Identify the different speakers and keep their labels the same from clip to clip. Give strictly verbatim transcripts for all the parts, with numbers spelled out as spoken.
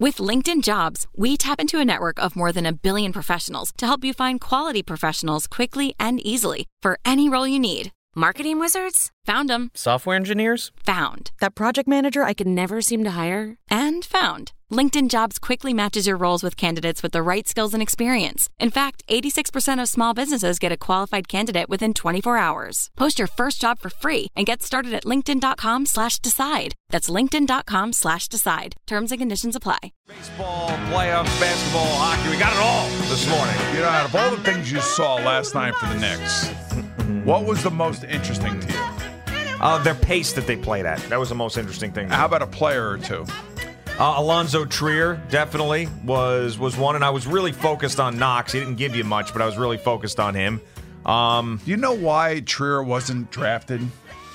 Speaker 1: With LinkedIn Jobs, we tap into a network of more than a billion professionals to help you find quality professionals quickly and easily for any role you need. Marketing wizards? Found them.
Speaker 2: Software engineers?
Speaker 1: Found. That project manager I could never seem to hire? And found. LinkedIn Jobs quickly matches your roles with candidates with the right skills and experience. In fact, eighty-six percent of small businesses get a qualified candidate within twenty-four hours. Post your first job for free and get started at linkedin.com slash decide. That's linkedin.com slash decide. Terms and conditions apply.
Speaker 3: Baseball, playoffs, basketball, hockey, we got it all this morning.
Speaker 4: You know, out of all the things you saw last night for the Knicks, what was the most interesting to you?
Speaker 3: Uh, their pace that they played at. That was the most interesting thing.
Speaker 4: How about a player or two?
Speaker 3: Uh, Alonzo Trier definitely was was one, and I was really focused on Knox. He didn't give you much, but I was really focused on him. Um,
Speaker 4: Do you know why Trier wasn't drafted?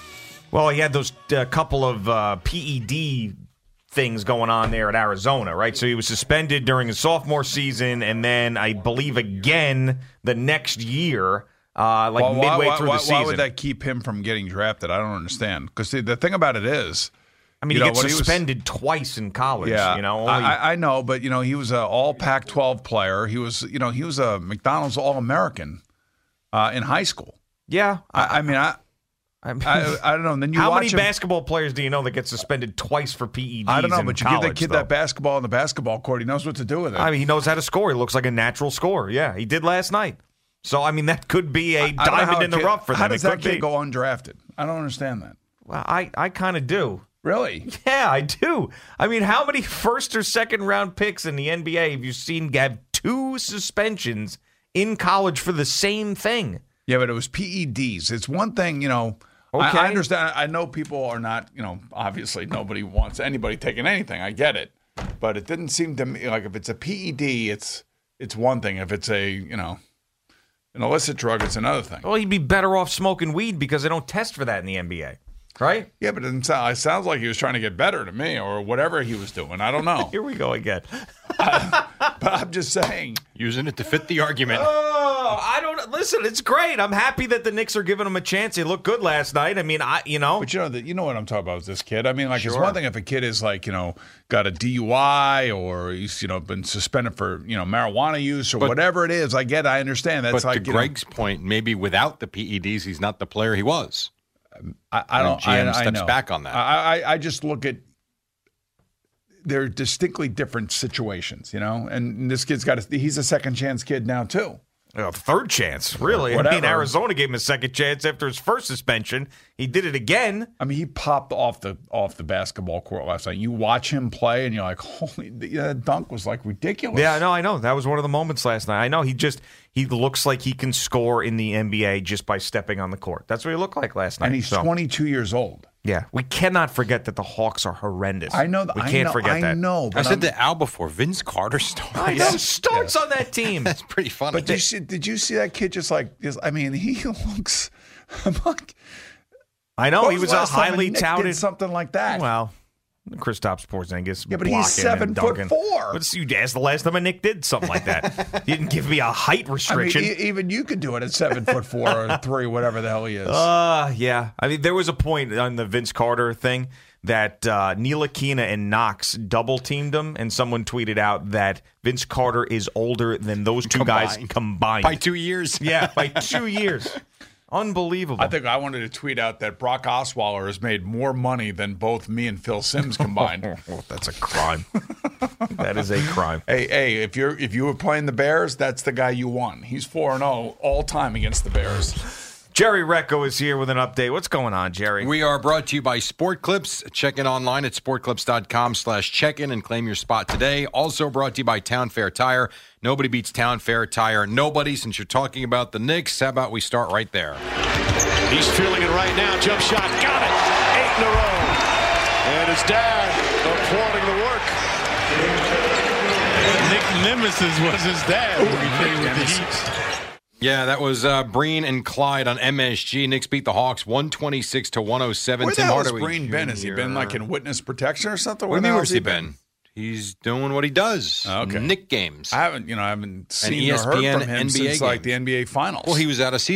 Speaker 3: Well, he had those uh, couple of uh, P E D things going on there at Arizona, right? So he was suspended during his sophomore season, and then I believe again the next year. Uh, like
Speaker 4: well,
Speaker 3: midway
Speaker 4: why,
Speaker 3: through
Speaker 4: why,
Speaker 3: the season.
Speaker 4: Why would that keep him from getting drafted? I don't understand. Because the thing about it is,
Speaker 3: I mean,
Speaker 4: you
Speaker 3: he
Speaker 4: know,
Speaker 3: gets
Speaker 4: when
Speaker 3: suspended
Speaker 4: he was,
Speaker 3: twice in college.
Speaker 4: Yeah,
Speaker 3: you know, only,
Speaker 4: I, I know, but you know, he was an All Pac twelve player. He was, you know, he was a McDonald's All American uh, in high school.
Speaker 3: Yeah,
Speaker 4: I, I mean, I,
Speaker 3: I, mean,
Speaker 4: I, I don't know. And then you
Speaker 3: how
Speaker 4: watch
Speaker 3: many
Speaker 4: him,
Speaker 3: basketball players do you know that get suspended twice for P E Ds?
Speaker 4: I don't know,
Speaker 3: in
Speaker 4: but you
Speaker 3: college,
Speaker 4: give that kid
Speaker 3: though.
Speaker 4: that basketball in the basketball court, he knows what to do with it.
Speaker 3: I mean, he knows how to score. He looks like a natural scorer. Yeah, he did last night. So, I mean, that could be a
Speaker 4: I, I
Speaker 3: diamond in the
Speaker 4: kid,
Speaker 3: rough for them.
Speaker 4: How does
Speaker 3: it
Speaker 4: that
Speaker 3: could
Speaker 4: kid
Speaker 3: be.
Speaker 4: go undrafted? I don't understand that.
Speaker 3: Well, I, I kind of do.
Speaker 4: Really?
Speaker 3: Yeah, I do. I mean, how many first or second round picks in the N B A have you seen have two suspensions in college for the same thing?
Speaker 4: Yeah, but it was P E Ds. It's one thing, you know.
Speaker 3: Okay.
Speaker 4: I, I understand. I know people are not, you know, obviously nobody wants anybody taking anything. I get it. But it didn't seem to me like if it's a P E D, it's it's one thing. If it's a, you know, an illicit drug, it's another thing.
Speaker 3: Well, he'd be better off smoking weed because they don't test for that in the N B A, right?
Speaker 4: Yeah, but it, didn't sound, it sounds like he was trying to get better to me or whatever he was doing. I don't know.
Speaker 3: Here we go again.
Speaker 4: I, but I'm just saying.
Speaker 5: Using it to fit the argument.
Speaker 3: Oh, I don't listen. It's great. I'm happy that the Knicks are giving him a chance. They looked good last night. I mean, I you know,
Speaker 4: but you know that you know what I'm talking about with this kid. I mean, like
Speaker 3: Sure.
Speaker 4: it's one thing if a kid is like you know got a D U I or he's you know been suspended for you know marijuana use or
Speaker 5: But-
Speaker 4: whatever it is. I get, it, I understand. That's
Speaker 5: But
Speaker 4: like
Speaker 5: to
Speaker 4: you know,
Speaker 5: Greg's point, maybe without the P E Ds, he's not the player he was.
Speaker 4: I, I don't.
Speaker 5: G M
Speaker 4: I, I
Speaker 5: steps
Speaker 4: know.
Speaker 5: back on that.
Speaker 4: I, I I just look at. They're distinctly different situations, you know. And this kid's got a, he's a second chance kid now too.
Speaker 3: a third chance, really. I
Speaker 4: Whatever.
Speaker 3: mean, Arizona gave him a second chance after his first suspension. He did it again.
Speaker 4: I mean, he popped off the off the basketball court last night. You watch him play, and you're like, "Holy!" That dunk was like ridiculous.
Speaker 3: Yeah, no, I know. That was one of the moments last night. I know he just he looks like he can score in the N B A just by stepping on the court. That's what he looked like last night.
Speaker 4: and he's
Speaker 3: So,
Speaker 4: twenty-two years old.
Speaker 3: Yeah, we cannot forget that the Hawks are horrendous.
Speaker 4: I know. That,
Speaker 3: We
Speaker 4: I
Speaker 3: can't
Speaker 4: know,
Speaker 3: forget
Speaker 4: I
Speaker 3: that.
Speaker 4: know.
Speaker 5: I
Speaker 4: But
Speaker 5: said
Speaker 4: I'm-
Speaker 5: to Al before, Vince Carter starts.
Speaker 3: I know. Starts on that team.
Speaker 5: That's pretty funny.
Speaker 4: But did you, see, did you see that kid just like? Just, I mean, he looks. I'm like,
Speaker 3: I know
Speaker 4: when
Speaker 3: he
Speaker 4: was
Speaker 3: was
Speaker 4: the
Speaker 3: a
Speaker 4: last time
Speaker 3: highly
Speaker 4: Nick did
Speaker 3: touted
Speaker 4: something like that.
Speaker 3: Well, Kristaps Porzingis.
Speaker 4: Yeah, but he's
Speaker 3: blocking
Speaker 4: seven
Speaker 3: and
Speaker 4: foot
Speaker 3: dunking.
Speaker 4: four.
Speaker 3: What's you asked the last time a Nick did something like that? He didn't give me a height
Speaker 4: I mean,
Speaker 3: restriction.
Speaker 4: e- even you could do it at seven foot four or three, whatever the hell he is.
Speaker 3: Uh, yeah. I mean, there was a point on the Vince Carter thing that uh, Ntilikina and Knox double teamed him, and someone tweeted out that Vince Carter is older than those two guys
Speaker 5: Combined.
Speaker 3: combined.
Speaker 5: By two years.
Speaker 3: Yeah, by two years. Unbelievable.
Speaker 4: I think I wanted to tweet out that Brock Osweiler has made more money than both me and Phil Simms combined.
Speaker 3: Oh, that's a crime. That is a crime.
Speaker 4: Hey, hey, if you're if you were playing the Bears, that's the guy you won. He's four and zero all time against the Bears.
Speaker 3: Jerry Recco is here with an update. What's going on, Jerry?
Speaker 5: We are brought to you by Sport Clips. Check in online at sportclips.com slash check-in and claim your spot today. Also brought to you by Town Fair Tire. Nobody beats Town Fair Tire. Nobody. Since you're talking about the Knicks, how about we start right there?
Speaker 6: He's feeling it right now. Jump shot. Got it. Eight in a row. And his dad applauding the work.
Speaker 7: Nick Nemesis was his dad when he played with the Heat.
Speaker 5: Yeah, that was uh, Breen and Clyde on M S G. Knicks beat the Hawks one twenty-six to one oh seven.
Speaker 4: Where the
Speaker 5: Tim
Speaker 4: hell has
Speaker 5: Hardaway
Speaker 4: Breen been? Has he been like in witness protection or something?
Speaker 5: What
Speaker 4: Where
Speaker 5: do you
Speaker 4: the
Speaker 5: mean,
Speaker 4: hell
Speaker 5: where's he been? He's doing what he does.
Speaker 4: Oh, okay.
Speaker 5: Knick games.
Speaker 4: I haven't, you know, I haven't seen
Speaker 5: E S
Speaker 4: or
Speaker 5: P N
Speaker 4: heard from him
Speaker 5: N B A
Speaker 4: since like the
Speaker 5: games.
Speaker 4: N B A Finals.
Speaker 5: Well, he was out of season.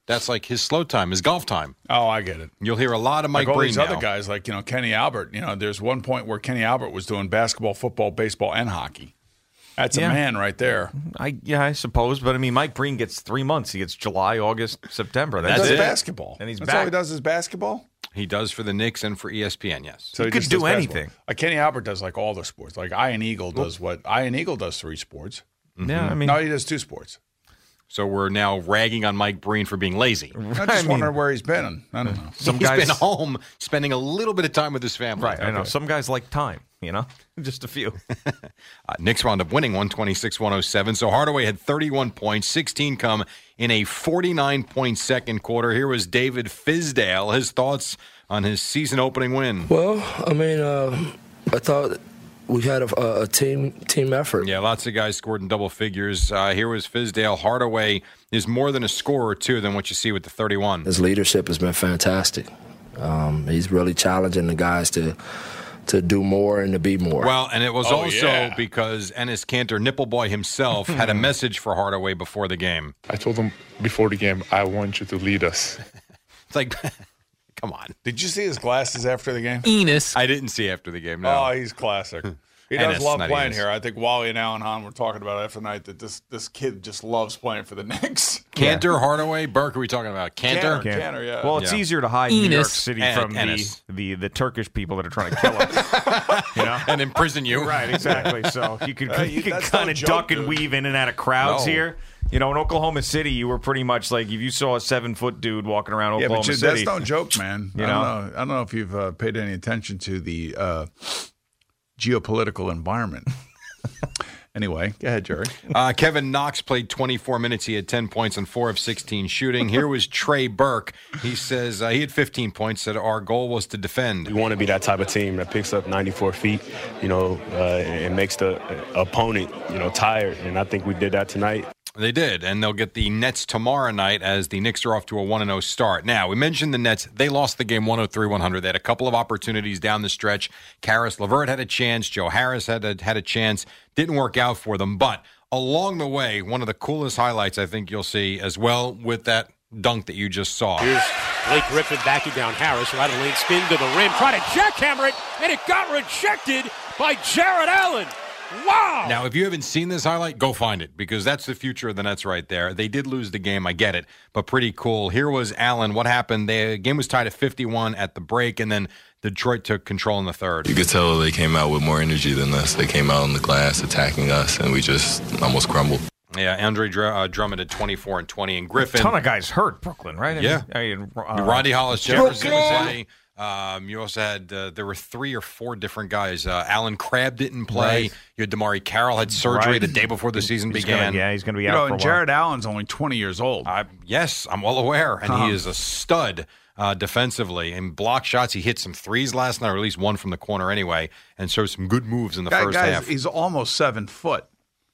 Speaker 5: That's like his slow time, his golf time.
Speaker 4: Oh, I get it.
Speaker 5: You'll hear a lot of Mike
Speaker 4: like all
Speaker 5: Breen
Speaker 4: these
Speaker 5: now.
Speaker 4: other guys, like, you know, Kenny Albert. You know, there's one point where Kenny Albert was doing basketball, football, baseball, and hockey. That's
Speaker 3: Yeah.
Speaker 4: a man right there.
Speaker 3: I yeah, I suppose, but I mean, Mike Breen gets three months. He gets July, August, September.
Speaker 4: He
Speaker 3: That's
Speaker 4: does
Speaker 3: it.
Speaker 4: basketball.
Speaker 3: And he's
Speaker 4: That's
Speaker 3: back.
Speaker 4: all he does is basketball?
Speaker 5: He does for the Knicks and for E S P N, yes.
Speaker 4: So
Speaker 3: He could
Speaker 4: just
Speaker 3: do
Speaker 4: does basketball.
Speaker 3: anything.
Speaker 4: Like Kenny Albert does like all the sports. Like Ian Eagle does what? Ian Eagle does three sports.
Speaker 3: Yeah, I mean,
Speaker 4: No, he does two sports.
Speaker 5: So we're now ragging on Mike Breen for being lazy.
Speaker 4: I just
Speaker 3: I mean-
Speaker 4: wondering where he's been. I don't know.
Speaker 3: some
Speaker 5: He's
Speaker 3: guys
Speaker 5: been home spending a little bit of time with his family.
Speaker 3: Right, I know. Some guys like time, you know, just a few.
Speaker 5: Uh, Knicks wound up winning one twenty-six one oh seven. So Hardaway had thirty-one points, sixteen come in a forty-nine point second quarter. Here was David Fizdale. His thoughts on his season opening win.
Speaker 2: Well, I mean, uh, I thought we had a, a team team effort.
Speaker 5: Yeah, lots of guys scored in double figures. Uh, here was Fizdale. Hardaway is more than a scorer, too, than what you see with the thirty-one.
Speaker 2: His leadership has been fantastic. Um, he's really challenging the guys to to do more and to be more.
Speaker 5: Well, and it was
Speaker 4: Oh,
Speaker 5: also
Speaker 4: yeah.
Speaker 5: because Enes Kanter, Nipple Boy himself, had a message for Hardaway before the game.
Speaker 8: I told him before the game, I want you to lead us.
Speaker 5: It's like, come on.
Speaker 4: Did you see his glasses after the game?
Speaker 9: Enos.
Speaker 5: I didn't see after the game, no.
Speaker 4: Oh, he's classic. He does
Speaker 5: Ennis,
Speaker 4: love
Speaker 5: not
Speaker 4: playing
Speaker 5: Enos.
Speaker 4: here. I think Wally and Alan Hahn were talking about it after the night that this this kid just loves playing for the Knicks.
Speaker 5: Cantor, Hardaway, Burke, are we talking about? Cantor?
Speaker 4: Cantor. Tanner, yeah.
Speaker 3: Well, it's
Speaker 5: Yeah.
Speaker 3: easier to hide New York
Speaker 9: Enos.
Speaker 3: City
Speaker 5: And-
Speaker 3: from the,
Speaker 5: Ennis.
Speaker 3: the the Turkish people that are trying to kill him. you know?
Speaker 5: And imprison you.
Speaker 3: Right, exactly. So you could
Speaker 4: Hey,
Speaker 3: you could
Speaker 4: that's no
Speaker 3: kind of
Speaker 4: joke,
Speaker 3: duck and
Speaker 4: dude.
Speaker 3: weave in and out of crowds
Speaker 5: No.
Speaker 3: here. You know, in Oklahoma City, you were pretty much like if you saw a seven foot dude walking around
Speaker 4: yeah,
Speaker 3: Oklahoma
Speaker 4: but you,
Speaker 3: City.
Speaker 4: that's no joke, man.
Speaker 3: You
Speaker 4: I
Speaker 3: know?
Speaker 4: don't know. I don't know if you've uh, paid any attention to the uh, geopolitical environment. Anyway, go ahead, Jerry.
Speaker 5: Uh, Kevin Knox played twenty-four minutes. He had ten points on four of sixteen shooting. Here was Trey Burke. He says uh, he had fifteen points, said our goal was to defend.
Speaker 8: We want to be that type of team that picks up ninety-four feet, you know, uh, and makes the opponent, you know, tired. And I think we did that tonight.
Speaker 5: They did, and they'll get the Nets tomorrow night as the Knicks are off to a one and oh start. Now, we mentioned the Nets. They lost the game one oh three one hundred. They had a couple of opportunities down the stretch. Karis LeVert had a chance. Joe Harris had a, had a chance. Didn't work out for them. But along the way, one of the coolest highlights I think you'll see as well with that dunk that you just saw.
Speaker 10: Here's Blake Griffin backing down Harris. Right of lane spin to the rim. Try to jackhammer it, and it got rejected by Jared Allen. Wow!
Speaker 5: Now, if you haven't seen this highlight, go find it because that's the future of the Nets right there. They did lose the game, I get it, but pretty cool. Here was Allen. What happened? The game was tied at fifty-one at the break, and then Detroit took control in the third.
Speaker 11: You could tell they came out with more energy than us. They came out on the glass attacking us, and we just almost crumbled.
Speaker 5: Yeah, Andre Dr- uh, Drummond at twenty-four and twenty, and Griffin.
Speaker 3: a ton of guys hurt Brooklyn, right? I
Speaker 5: Yeah.
Speaker 3: mean, I mean, uh,
Speaker 5: Rodney Hollis Jefferson was a. Um, you also had uh, there were three or four different guys. Uh, Alan Crabb didn't play.
Speaker 3: Right.
Speaker 5: You had Damari Carroll had surgery
Speaker 3: Right.
Speaker 5: the day before the season
Speaker 3: he's
Speaker 5: began.
Speaker 3: Gonna, yeah, he's going to be
Speaker 4: You
Speaker 3: out
Speaker 4: know,
Speaker 3: for a
Speaker 4: and
Speaker 3: while.
Speaker 4: Jared Allen's only twenty years old.
Speaker 5: I, yes, I'm well aware, and
Speaker 4: Uh-huh.
Speaker 5: he is a stud uh, defensively. And block shots, he hit some threes last night, or at least one from the corner anyway, and showed some good moves in the
Speaker 4: Guy,
Speaker 5: first
Speaker 4: guys,
Speaker 5: half.
Speaker 4: he's almost seven foot,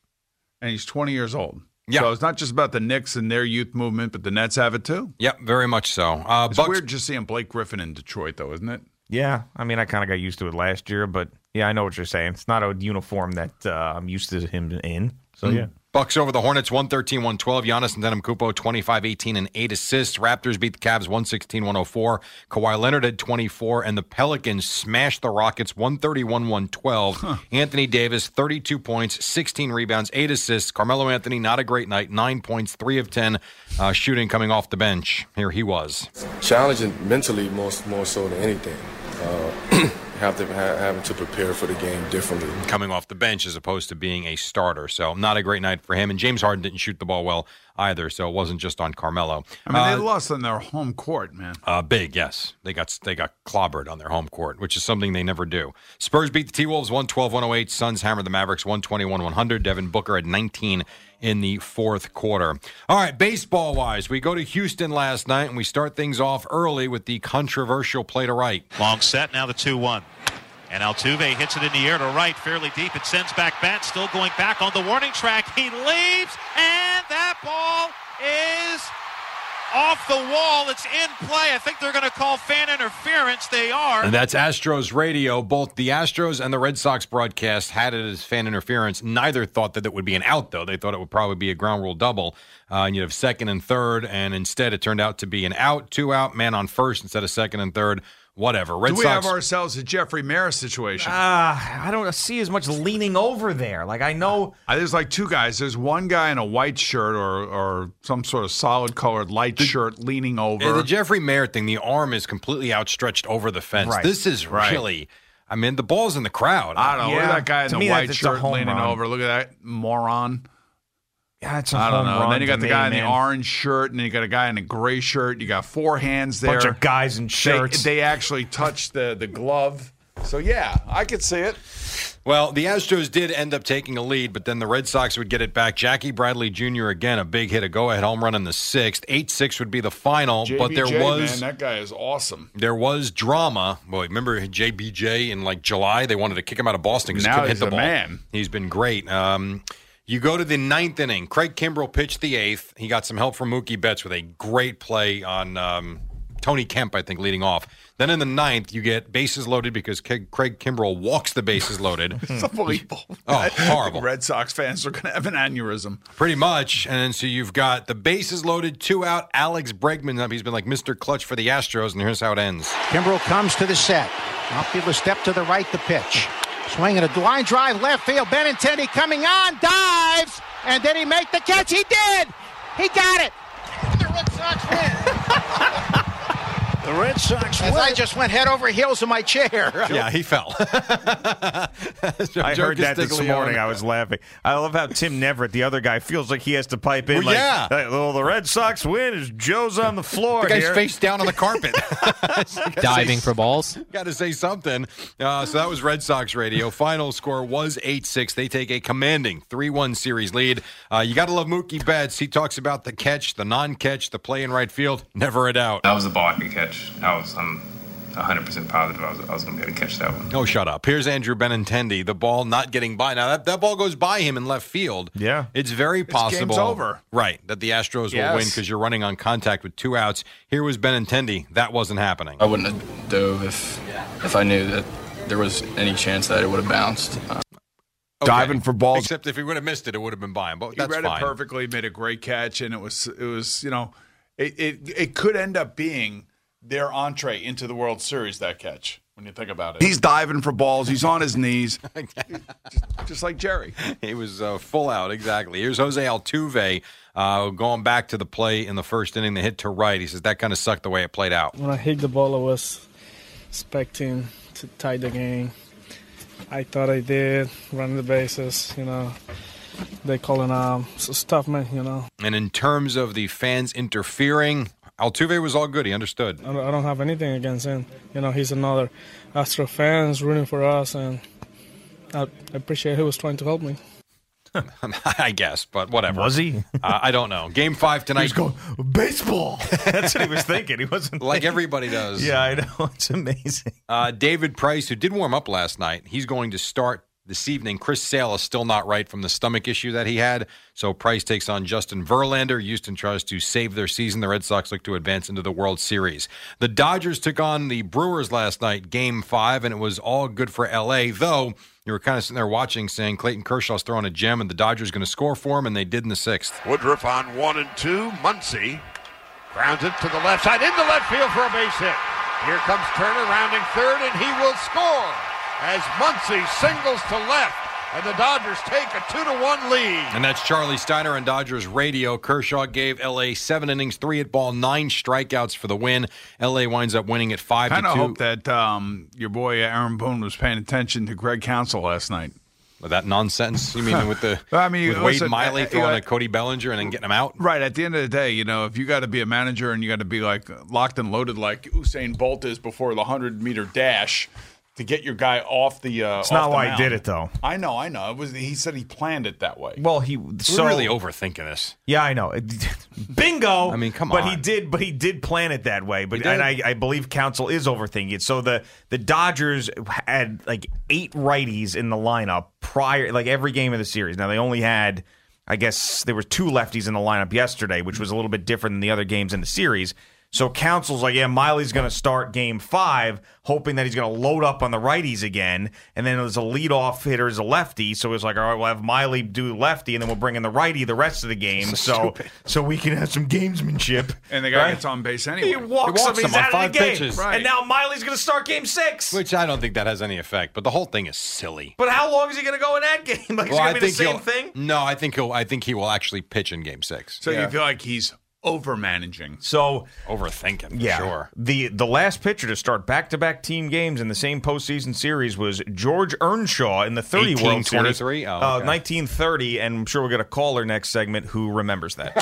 Speaker 4: and he's twenty years old.
Speaker 5: Yeah.
Speaker 4: So it's not just about the Knicks and their youth movement, but the Nets have it too.
Speaker 5: Yep, very much so. Uh,
Speaker 4: It's
Speaker 5: Bucks,
Speaker 4: weird just seeing Blake Griffin in Detroit, though, isn't it?
Speaker 3: Yeah, I mean, I kind of got used to it last year, but yeah, I know what you're saying. It's not a uniform that uh, I'm used to him in. So yeah,
Speaker 5: Bucks over the Hornets, one thirteen one twelve. Giannis Antetokounmpo, twenty-five eighteen and eight assists. Raptors beat the Cavs, one sixteen one oh four. Kawhi Leonard had twenty-four, and the Pelicans smashed the Rockets, one thirty-one one twelve. Huh. Anthony Davis, thirty-two points, sixteen rebounds, eight assists. Carmelo Anthony, not a great night, nine points, three of ten, uh, shooting coming off the bench. Here he was.
Speaker 12: Challenging mentally more, more so than anything. Uh, have to ha- having to prepare for the game differently.
Speaker 5: Coming off the bench as opposed to being a starter. So not a great night for him. And James Harden didn't shoot the ball well either, so it wasn't just on Carmelo.
Speaker 4: I mean,
Speaker 5: uh,
Speaker 4: they lost on their home court, man.
Speaker 5: Uh, big, yes. They got they got clobbered on their home court, which is something they never do. Spurs beat the T-Wolves one twelve one oh eight. Suns hammered the Mavericks one twenty-one one hundred. Devin Booker had nineteen in the fourth quarter. All right, baseball-wise, we go to Houston last night, and we start things off early with the controversial play to right.
Speaker 13: Long set, now the two one. And Altuve hits it in the air to right, fairly deep. It sends back bat, still going back on the warning track. He leaves, and that ball is off the wall. It's in play. I think they're going to call fan interference. They are.
Speaker 5: And that's Astros radio. Both the Astros and the Red Sox broadcast had it as fan interference. Neither thought that it would be an out, though. They thought it would probably be a ground rule double. Uh, and you'd have second and third, and instead it turned out to be an out, two out, man on first instead of second and third. Whatever. Red
Speaker 4: Do we
Speaker 5: Sox,
Speaker 4: have ourselves a Jeffrey Maris situation?
Speaker 3: Ah, uh, I don't see as much leaning over there. Like, I know.
Speaker 4: Uh, there's like two guys. There's one guy in a white shirt or or some sort of solid colored light the, shirt leaning over.
Speaker 5: Yeah, the Jeffrey Mayer thing, the arm is completely outstretched over the fence.
Speaker 3: Right.
Speaker 5: This is
Speaker 3: right.
Speaker 5: really, I mean, the ball's in the crowd.
Speaker 4: I don't know.
Speaker 3: Yeah.
Speaker 4: Look at that guy in
Speaker 3: To
Speaker 4: the
Speaker 3: me,
Speaker 4: white
Speaker 3: that's
Speaker 4: shirt leaning
Speaker 3: run.
Speaker 4: over. Look at that moron.
Speaker 3: Yeah, it's a
Speaker 4: I don't
Speaker 3: home
Speaker 4: know.
Speaker 3: run
Speaker 4: And then you got
Speaker 3: to
Speaker 4: the
Speaker 3: me,
Speaker 4: guy in
Speaker 3: man.
Speaker 4: the orange shirt, and then you got a guy in a gray shirt. You got four hands there.
Speaker 3: Bunch of guys in shirts.
Speaker 4: They, they actually touched the, the glove. So, yeah, I could see it.
Speaker 5: Well, the Astros did end up taking a lead, but then the Red Sox would get it back. Jackie Bradley Junior again, a big hit, a go-ahead home run in the sixth. eight six would be the final,
Speaker 4: J B J,
Speaker 5: but there was
Speaker 4: man, that guy is awesome.
Speaker 5: There was drama. Boy, remember J B J in like July? They wanted to kick him out of Boston because he
Speaker 4: Now
Speaker 5: couldn't hit
Speaker 4: he's
Speaker 5: the
Speaker 4: a
Speaker 5: ball.
Speaker 4: man.
Speaker 5: He's been great. Um, you go to the ninth inning. Craig Kimbrell pitched the eighth. He got some help from Mookie Betts with a great play on um, Tony Kemp, I think, leading off. Then in the ninth, you get bases loaded because Craig Kimbrell walks the bases loaded.
Speaker 4: It's unbelievable.
Speaker 5: Oh, horrible.
Speaker 4: Red Sox fans are going to have an aneurysm.
Speaker 5: Pretty much. And then so you've got the bases loaded, two out. Alex Bregman up. He's been like Mister Clutch for the Astros, and here's how it ends.
Speaker 9: Kimbrell comes to the set. Outfielder step to the right, the pitch. Swinging a line drive left field. Benintendi coming on, dives, and did he make the catch? He did. He got it. The Red Sox win. The Red Sox win. As I just went head over heels in my chair.
Speaker 5: Yeah, he fell.
Speaker 3: I heard that this morning. I was laughing. I love how Tim Neverett, the other guy, feels like he has to pipe in.
Speaker 5: Well,
Speaker 3: like,
Speaker 5: yeah.
Speaker 3: Hey, well, the Red Sox win as Joe's on the floor.
Speaker 5: The guy's
Speaker 3: here.
Speaker 5: face down on the carpet.
Speaker 14: Diving for balls.
Speaker 5: Got to say something. Uh, so that was Red Sox radio. Final score was eight six. They take a commanding three one series lead. Uh, you got to love Mookie Betts. He talks about the catch, the non-catch, the play in right field. Never a doubt.
Speaker 15: That was the ball I could catch. I was, I'm one hundred percent positive I was, I was going to be able to catch that one.
Speaker 5: Oh, shut up. Here's Andrew Benintendi. The ball not getting by. Now, that, that ball goes by him in left field.
Speaker 3: Yeah.
Speaker 5: It's very possible.
Speaker 4: Game's over.
Speaker 5: Right, that the Astros
Speaker 4: Yes.
Speaker 5: will win because you're running on contact with two outs. Here was Benintendi. That wasn't happening.
Speaker 16: I wouldn't have dove if, if I knew that there was any chance that it would have bounced. Uh,
Speaker 5: Okay.
Speaker 4: Diving for balls.
Speaker 5: Except if he would have missed it, it would have been by him. But
Speaker 4: He
Speaker 5: that's
Speaker 4: read
Speaker 5: fine.
Speaker 4: it perfectly, made a great catch, and it was it was you know, it, it it could end up being their entree into the World Series. That catch, when you think about it, he's diving for balls. He's on his knees, just, just like Jerry.
Speaker 5: He was uh, full out, exactly. Here's Jose Altuve uh, going back to the play in the first inning, the hit to right. He says that kind of sucked the way it played out.
Speaker 17: When I hit the ball, I was expecting to tie the game. I thought I did, run the bases, you know. They calling um stuff, man, you know.
Speaker 5: And in terms of the fans interfering, Altuve was all good. He understood.
Speaker 17: I don't, I don't have anything against him. You know, he's another Astro fan rooting for us, and I, I appreciate he was trying to help me.
Speaker 5: I guess, but whatever.
Speaker 3: Was he?
Speaker 5: uh, I don't know. Game five tonight.
Speaker 3: He was going, baseball. That's what he was thinking. He wasn't
Speaker 5: like
Speaker 3: thinking.
Speaker 5: everybody does.
Speaker 3: Yeah, I know. It's amazing.
Speaker 5: Uh, David Price, who did warm up last night, he's going to start this evening. Chris Sale is still not right from the stomach issue that he had, so Price takes on Justin Verlander. Houston tries to save their season. The Red Sox look to advance into the World Series. The Dodgers took on the Brewers last night, Game five, and it was all good for L A, though you were kind of sitting there watching, saying Clayton Kershaw's throwing a gem, and the Dodgers going to score for him, and they did in the sixth.
Speaker 18: Woodruff on one and two. Muncy grounds it to the left side, into left field for a base hit. Here comes Turner rounding third, and he will score as Muncy singles to left, and the Dodgers take a two to one lead.
Speaker 5: And that's Charlie Steiner on Dodgers radio. Kershaw gave L A seven innings, three at ball, nine strikeouts for the win. L A winds up winning at five to two.
Speaker 4: Kind of hope that um, your boy Aaron Boone was paying attention to Greg Counsell last night.
Speaker 5: With that nonsense? You mean with the
Speaker 4: I mean,
Speaker 5: with Wade
Speaker 4: listen,
Speaker 5: Miley
Speaker 4: uh,
Speaker 5: throwing
Speaker 4: uh,
Speaker 5: at Cody Bellinger and then getting him out?
Speaker 4: Right. At the end of the day, you know, if you got to be a manager and you got to be like locked and loaded like Usain Bolt is before the hundred meter dash to get your guy off the. Uh,
Speaker 3: It's
Speaker 4: off
Speaker 3: not
Speaker 4: the
Speaker 3: why
Speaker 4: mound.
Speaker 3: he did it, though.
Speaker 4: I know, I know. It was. He said he planned it that way.
Speaker 3: Well, he so
Speaker 5: We're really overthinking this.
Speaker 3: Yeah, I know. Bingo.
Speaker 5: I mean, come
Speaker 3: but
Speaker 5: on.
Speaker 3: But he did. But he did plan it that way. But
Speaker 5: He did.
Speaker 3: and I, I believe Counsell is overthinking it. So the the Dodgers had like eight righties in the lineup prior, like every game of the series. Now they only had I guess there were two lefties in the lineup yesterday, which was a little bit different than the other games in the series. So Council's like, yeah, Miley's going to start game five, hoping that he's going to load up on the righties again. And then there's a leadoff hitter as a lefty. So it's like, all right, we'll have Miley do lefty, and then we'll bring in the righty the rest of the game. So so, so we can have some gamesmanship.
Speaker 4: And the guy right? gets on base anyway.
Speaker 3: He walks,
Speaker 5: he walks
Speaker 3: him,
Speaker 5: him
Speaker 3: he's
Speaker 5: on
Speaker 3: out
Speaker 5: five
Speaker 3: of the game.
Speaker 5: pitches.
Speaker 3: Right. And now Miley's going to start game six.
Speaker 5: Which I don't think that has any effect, but the whole thing is silly.
Speaker 3: But how long is he going to go in that game? Like,
Speaker 5: well,
Speaker 3: it's going to be the same
Speaker 5: he'll,
Speaker 3: thing?
Speaker 5: No, I think he'll. I think he will actually pitch in game six.
Speaker 4: So
Speaker 5: yeah.
Speaker 4: you feel like he's over-managing.
Speaker 3: So
Speaker 5: overthinking, for
Speaker 3: yeah,
Speaker 5: sure.
Speaker 3: The the last pitcher to start back-to-back team games in the same postseason series was George Earnshaw in the thirty World Series.
Speaker 5: Oh, okay.
Speaker 3: uh, nineteen thirty, and I'm sure we'll get a caller next segment who remembers that.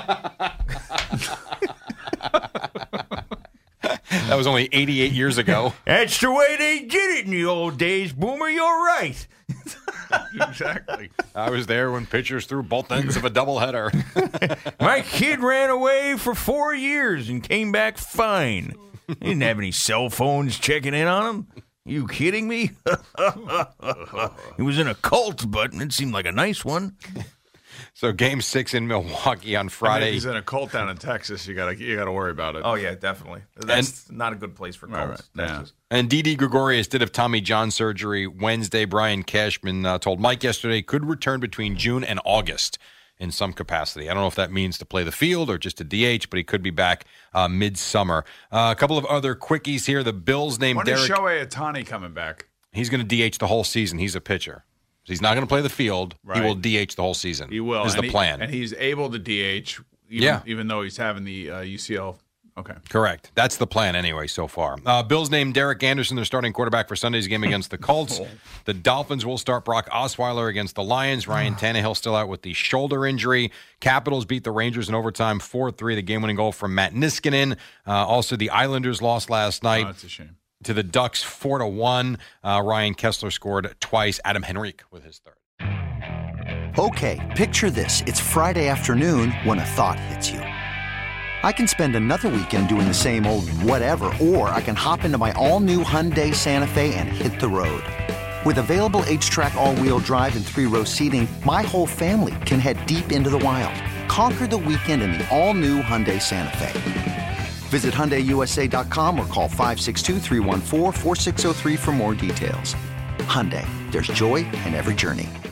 Speaker 5: That was only eighty-eight years ago.
Speaker 3: That's the way they did it in the old days, Boomer. You're right.
Speaker 4: Exactly.
Speaker 5: I was there when pitchers threw both ends of a doubleheader.
Speaker 3: My kid ran away for four years and came back fine. He didn't have any cell phones checking in on him. You kidding me? He was in a cult, but it seemed like a nice one.
Speaker 5: So game six in Milwaukee on Friday.
Speaker 4: I mean, if he's in a cult down in Texas, you gotta you gotta worry about it.
Speaker 3: Oh yeah, definitely. That's and, not a good place for cults.
Speaker 4: Right, right. Yeah.
Speaker 5: And Didi Gregorius did have Tommy John surgery Wednesday. Brian Cashman uh, told Mike yesterday could return between June and August in some capacity. I don't know if that means to play the field or just to D H, but he could be back uh, midsummer. Uh, a couple of other quickies here. The Bills named
Speaker 4: when
Speaker 5: Derek.
Speaker 4: When is Shohei Ohtani coming back?
Speaker 5: He's going to D H the whole season. He's a pitcher. He's not going to play the field.
Speaker 4: Right.
Speaker 5: He will D H the whole season.
Speaker 4: He will.
Speaker 5: Is
Speaker 4: and
Speaker 5: the
Speaker 4: he,
Speaker 5: plan.
Speaker 4: And he's able to D H even,
Speaker 5: yeah.
Speaker 4: even though he's having the uh, U C L. Okay.
Speaker 5: Correct. That's the plan anyway so far. Uh, Bills named Derek Anderson their starting quarterback for Sunday's game against the Colts.
Speaker 4: Oh.
Speaker 5: The Dolphins will start Brock Osweiler against the Lions. Ryan Tannehill still out with the shoulder injury. Capitals beat the Rangers in overtime four three. The game-winning goal from Matt Niskanen. Uh, also, the Islanders lost last night.
Speaker 4: Oh, that's a shame.
Speaker 5: To the Ducks four to one. Uh, Ryan Kessler scored twice. Adam Henrique with his third.
Speaker 19: Okay, picture this. It's Friday afternoon when a thought hits you. I can spend another weekend doing the same old whatever, or I can hop into my all-new Hyundai Santa Fe and hit the road. With available H-Track all-wheel drive and three-row seating, my whole family can head deep into the wild. Conquer the weekend in the all-new Hyundai Santa Fe. Visit Hyundai U S A dot com or call five six two, three one four, four six zero three for more details. Hyundai, there's joy in every journey.